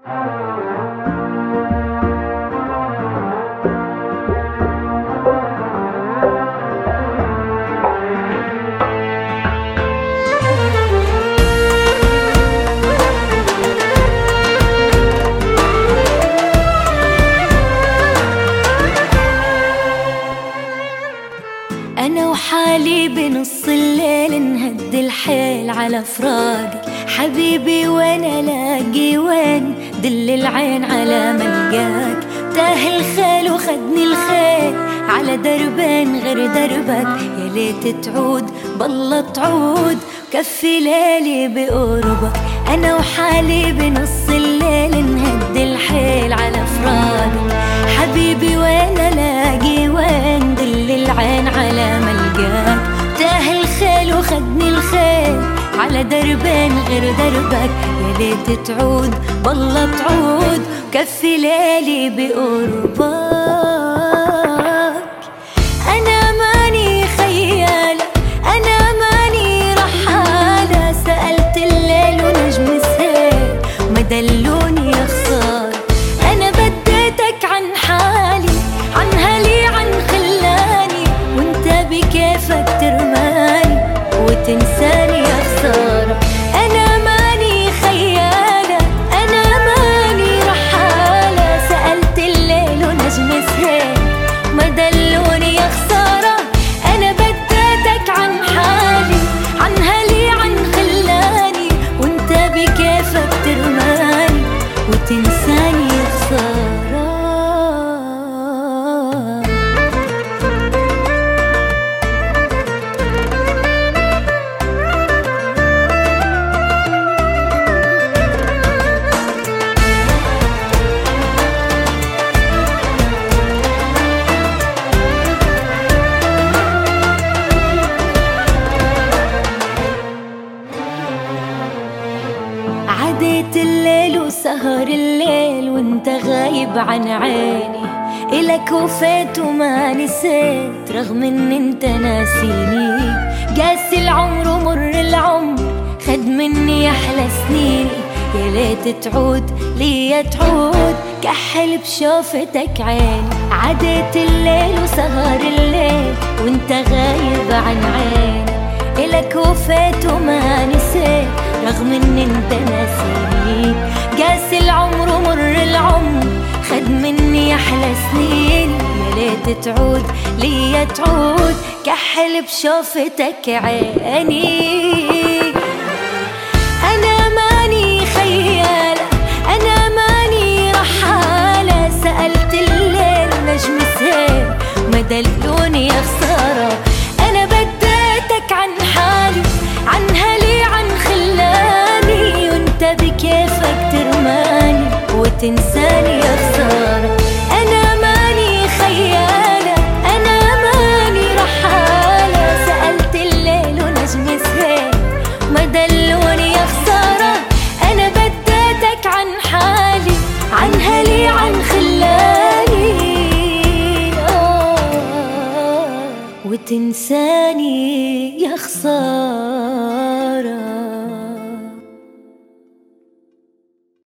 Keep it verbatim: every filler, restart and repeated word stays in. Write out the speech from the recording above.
أنا وحالي بنص الليل نهد الحيل على فراقك حبيبي، وانا لاقي وين دل العين على ملقاك. تاه الخيل وخدني الخيل على دربين غير دربك، يا ليت تعود بالله تعود كفي ليلي بقربك. أنا وحالي بنص الليل نهد الحيل على فراقك حبيبي، وانا لاقي وين دل العين على ملقاك. تاه الخيل وخدني الخيل على دربين غير دربك، يا ليت تعود بالله تعود كفي ليلي بقربك. أنا ماني خيالة أنا ماني رحالة، سألت الليل ونجم السيل ما دلوني يا خسارة. أنا بديتك عن حالي عن هلي عن خلاني، وانت بكيفك ترماني وتنساني يا خسارة. أنا ماني خيالة أنا ماني رحالة، سألت الليل ونجم السهيل ما دلوني يا خسارة. أنا بديتك عن حالي عن هلي عن خلاني، وانت بكيفك ترماني وتنساني يا خسارة. عديت الليل وسهر الليل وانت غايب عن عيني، إلك وفيت وما نسيت رغم ان انت ناسيني. قاسي العمر ومر العمر خد مني احلى سنيني، يا ليت تعود ليا تعود كحل بشوفتك عيني. عديت الليل وسهر الليل وانت غايب عن عيني، إلك وفيت وما نسيت رغم ان انت ناسيني. قاسي العمر ومر العمر خد مني احلى سنين، يا ليت تعود ليا تعود كحل بشوفتك عيني. أنا ماني خيالة أنا ماني رحالة، سألت الليل نجم السهيل ما دلوني يا خسارة. أنا بديتك عن حالي عن هلي عن خلاني، وانت بكيفك ترماني وتنساني يا خسارة. أنا ماني خيالة أنا ماني رحالة، سألت الليل ونجم السهيل ما دلوني يا خسارة. أنا بديتك عن حالي عن هلي عن خلاني وتنساني يا خسارة.